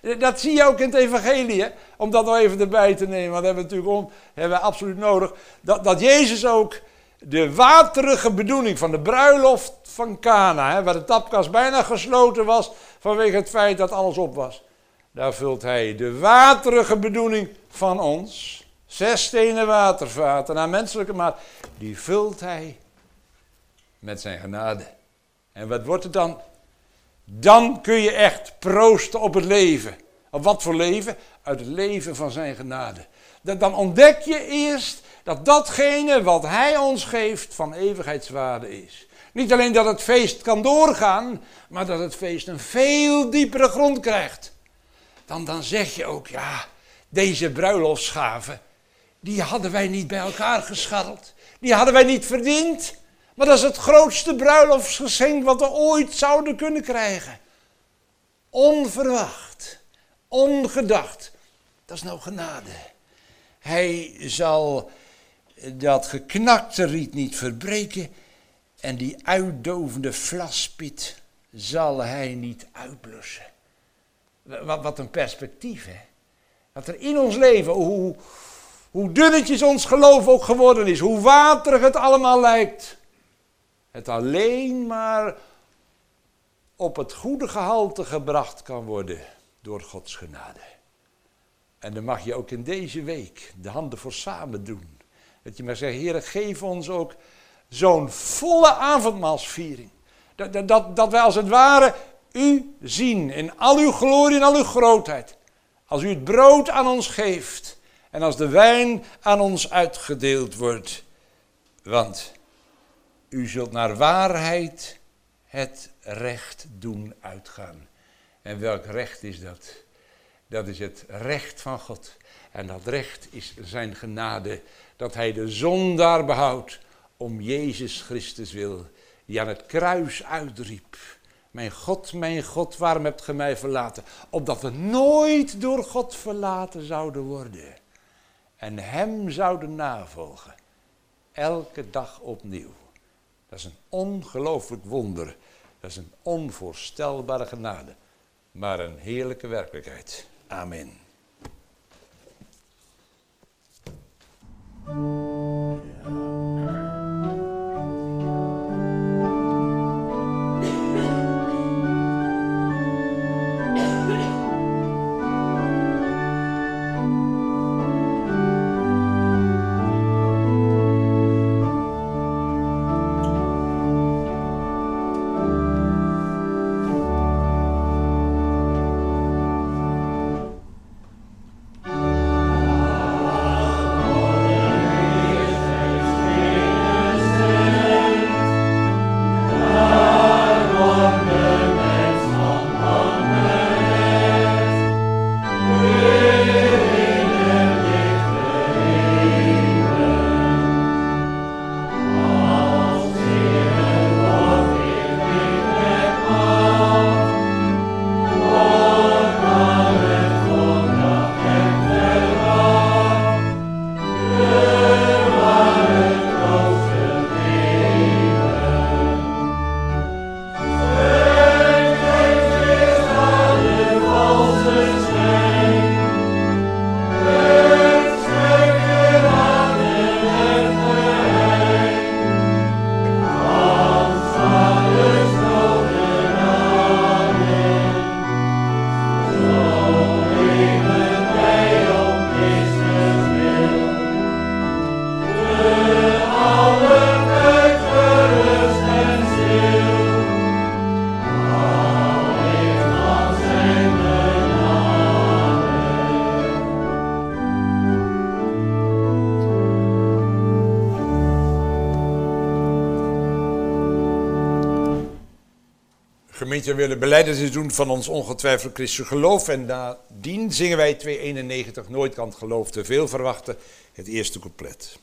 Dat zie je ook in het evangelie, hè? Om dat nog even erbij te nemen. Want dat hebben we natuurlijk on, hebben we absoluut nodig. Dat, dat Jezus ook de waterige bedoeling van de bruiloft van Cana, hè, waar de tapkast bijna gesloten was vanwege het feit dat alles op was. Daar vult hij de waterige bedoeling van ons, zes stenen watervaten naar menselijke maat, die vult hij met zijn genade. En wat wordt het dan? Dan kun je echt proosten op het leven. Op wat voor leven? Uit het leven van zijn genade. Dan ontdek je eerst dat datgene wat hij ons geeft van eeuwigheidswaarde is. Niet alleen dat het feest kan doorgaan, maar dat het feest een veel diepere grond krijgt. Dan, dan zeg je ook, ja, deze bruiloftsgaven, die hadden wij niet bij elkaar gescharreld. Die hadden wij niet verdiend. Maar dat is het grootste bruiloftsgeschenk wat we ooit zouden kunnen krijgen. Onverwacht, ongedacht. Dat is nou genade. Hij zal dat geknakte riet niet verbreken en die uitdovende vlaspit zal hij niet uitblussen. Wat, wat een perspectief, hè. Dat er in ons leven, hoe, hoe dunnetjes ons geloof ook geworden is, hoe waterig het allemaal lijkt, het alleen maar op het goede gehalte gebracht kan worden door Gods genade. En dan mag je ook in deze week de handen voor samen doen. Dat je maar zegt, Heer, geef ons ook zo'n volle avondmaalsviering. Dat, dat, dat, dat wij als het ware u zien in al uw glorie en al uw grootheid. Als u het brood aan ons geeft en als de wijn aan ons uitgedeeld wordt. Want u zult naar waarheid het recht doen uitgaan. En welk recht is dat? Dat is het recht van God. En dat recht is zijn genade. Dat hij de zondaar behoudt om Jezus Christus wil. Die aan het kruis uitriep. Mijn God, mijn God, waarom hebt ge mij verlaten? Opdat we nooit door God verlaten zouden worden. En hem zouden navolgen. Elke dag opnieuw. Dat is een ongelooflijk wonder. Dat is een onvoorstelbare genade. Maar een heerlijke werkelijkheid. Amen. Gemeente, we willen belijdenis doen van ons ongetwijfeld christelijk geloof. En nadien zingen wij tweehonderdeenennegentig, nooit kan het geloof te veel verwachten, het eerste couplet.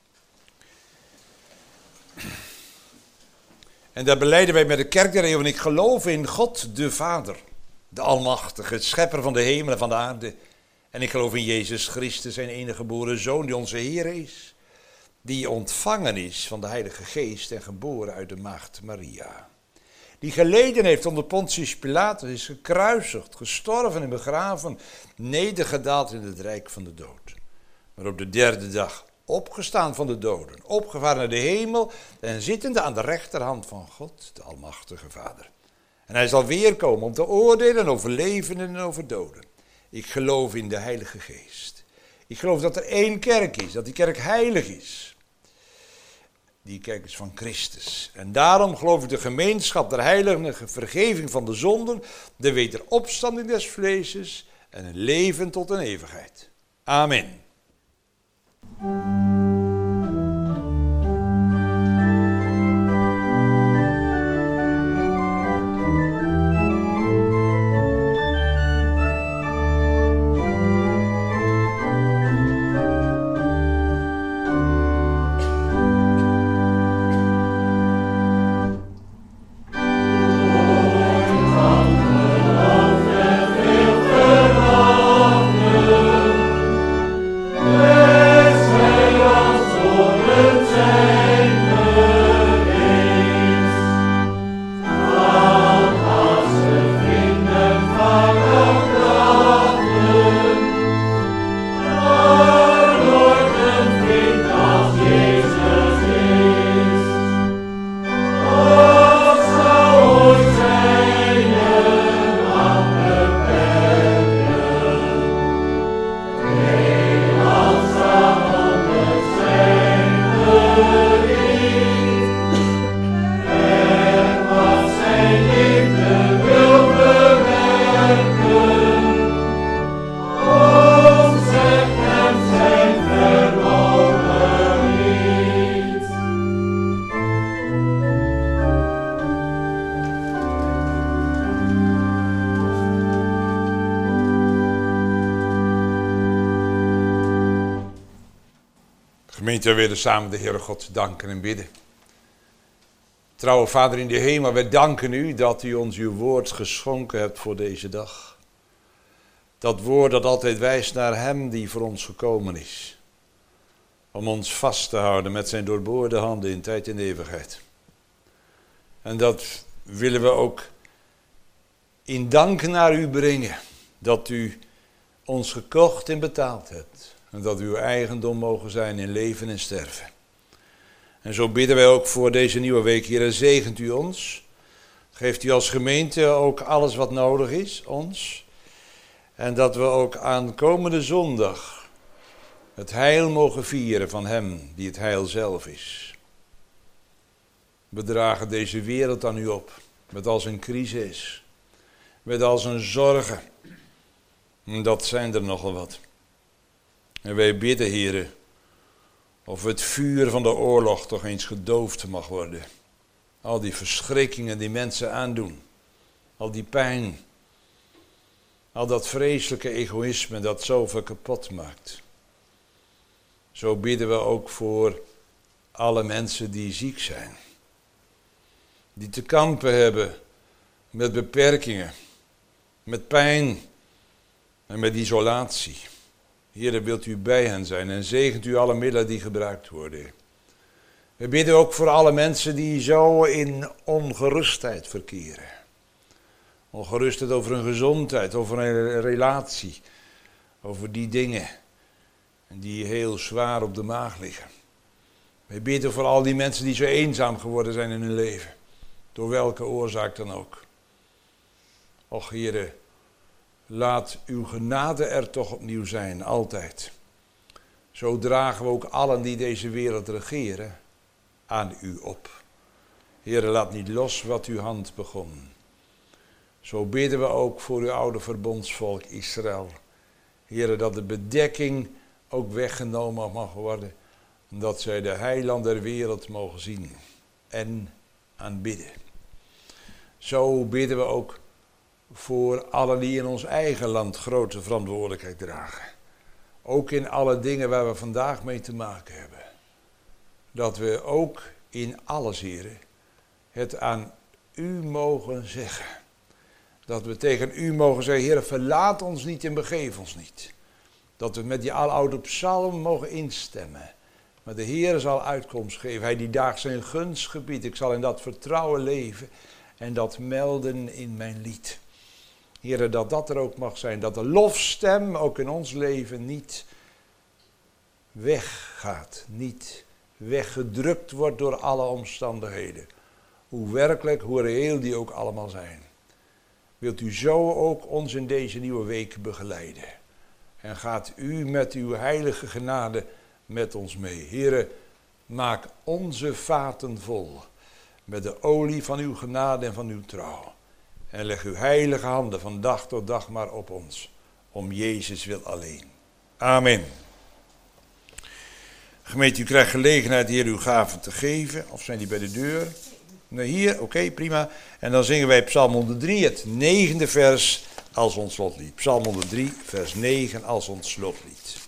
En daar belijden wij met de kerk der eeuwen: ik geloof in God de Vader, de Almachtige, het schepper van de hemel en van de aarde. En ik geloof in Jezus Christus, zijn enige geboren Zoon, die onze Heer is, die ontvangen is van de Heilige Geest en geboren uit de maagd Maria. die geleden heeft onder Pontius Pilatus, is gekruisigd, gestorven en begraven, nedergedaald in het rijk van de dood. Maar op de derde dag opgestaan van de doden, opgevaren naar de hemel en zittende aan de rechterhand van God, de Almachtige Vader. En hij zal weerkomen om te oordelen over levenden en over doden. Ik geloof in de Heilige Geest. Ik geloof dat er één kerk is, dat die kerk heilig is. Die kerk is van Christus. En daarom geloof ik de gemeenschap der heiligen, de vergeving van de zonden, de wederopstanding des vleeses en een leven tot een eeuwigheid. Amen. Gemeente, we willen samen de Heere God danken en bidden. Trouwe Vader in de hemel, wij danken u dat u ons uw woord geschonken hebt voor deze dag. Dat woord dat altijd wijst naar hem die voor ons gekomen is. Om ons vast te houden met zijn doorboorde handen in tijd en eeuwigheid. En dat willen we ook in dank naar u brengen. Dat u ons gekocht en betaald hebt. En dat uw eigendom mogen zijn in leven en sterven. En zo bidden wij ook voor deze nieuwe week, Heer, en zegent u ons. Geeft u als gemeente ook alles wat nodig is, ons. En dat we ook aankomende zondag het heil mogen vieren van hem die het heil zelf is. We dragen deze wereld aan u op, met al zijn crisis, met al zijn zorgen. En dat zijn er nogal wat. En wij bidden, Heere, of het vuur van de oorlog toch eens gedoofd mag worden. Al die verschrikkingen die mensen aandoen. Al die pijn. Al dat vreselijke egoïsme dat zoveel kapot maakt. Zo bidden we ook voor alle mensen die ziek zijn. Die te kampen hebben met beperkingen, met pijn en met isolatie. Heere, wilt u bij hen zijn en zegent u alle middelen die gebruikt worden. We bidden ook voor alle mensen die zo in ongerustheid verkeren. Ongerustheid over hun gezondheid, over een relatie, over die dingen die heel zwaar op de maag liggen. We bidden voor al die mensen die zo eenzaam geworden zijn in hun leven, door welke oorzaak dan ook. Och, Heere, laat uw genade er toch opnieuw zijn, altijd. Zo dragen we ook allen die deze wereld regeren aan u op. Heere, laat niet los wat uw hand begon. Zo bidden we ook voor uw oude verbondsvolk Israël. Heere, dat de bedekking ook weggenomen mag worden. Dat zij de heiland der wereld mogen zien en aanbidden. Zo bidden we ook voor allen die in ons eigen land grote verantwoordelijkheid dragen. Ook in alle dingen waar we vandaag mee te maken hebben. Dat we ook in alles, Heere, het aan u mogen zeggen. Dat we tegen u mogen zeggen, Heere, verlaat ons niet en begeef ons niet. Dat we met die aloude psalm mogen instemmen. Maar de Heere zal uitkomst geven. Hij die daagt zijn gunst gebiedt. Ik zal in dat vertrouwen leven. en dat melden in mijn lied. Heere, dat dat er ook mag zijn, dat de lofstem ook in ons leven niet weggaat, niet weggedrukt wordt door alle omstandigheden. Hoe werkelijk, hoe reëel die ook allemaal zijn. Wilt u zo ook ons in deze nieuwe week begeleiden. En gaat u met uw heilige genade met ons mee. Heere, maak onze vaten vol met de olie van uw genade en van uw trouw. En leg uw heilige handen van dag tot dag maar op ons. Om Jezus wil alleen. Amen. Gemeente, u krijgt gelegenheid hier uw gaven te geven. Of zijn die bij de deur? Nee, hier, oké, okay, prima. En dan zingen wij Psalm honderddrie, het negende vers als ons slotlied. Psalm honderddrie, vers negen als ons slotlied.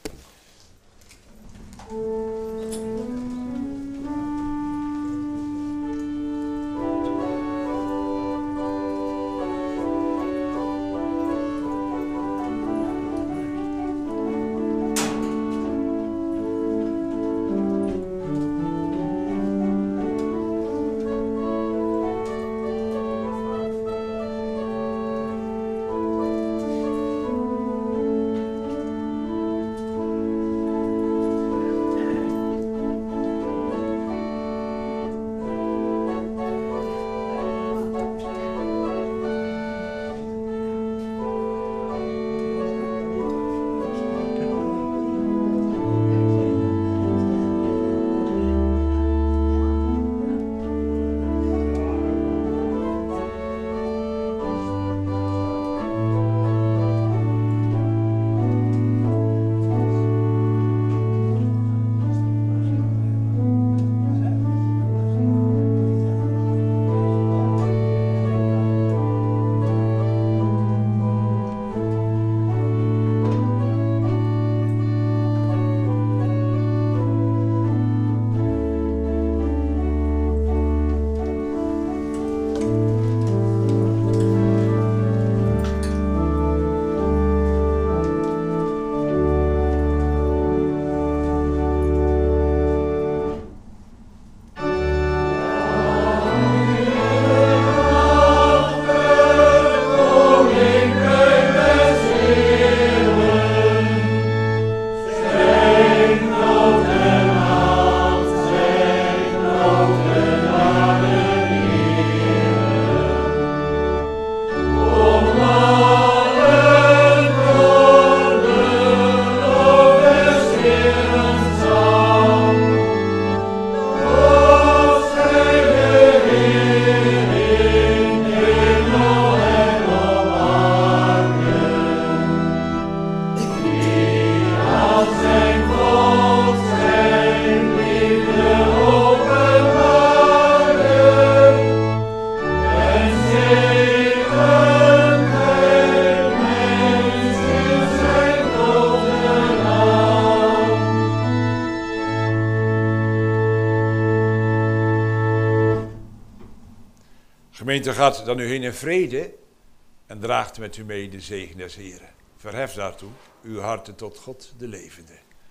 Gemeente, gaat dan u heen in vrede en draagt met u mee de zegen des Heren. Verhef daartoe uw harten tot God de levende.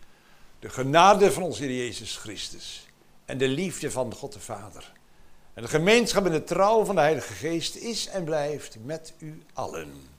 De genade van onze Heer Jezus Christus en de liefde van God de Vader en de gemeenschap en de trouw van de Heilige Geest is en blijft met u allen.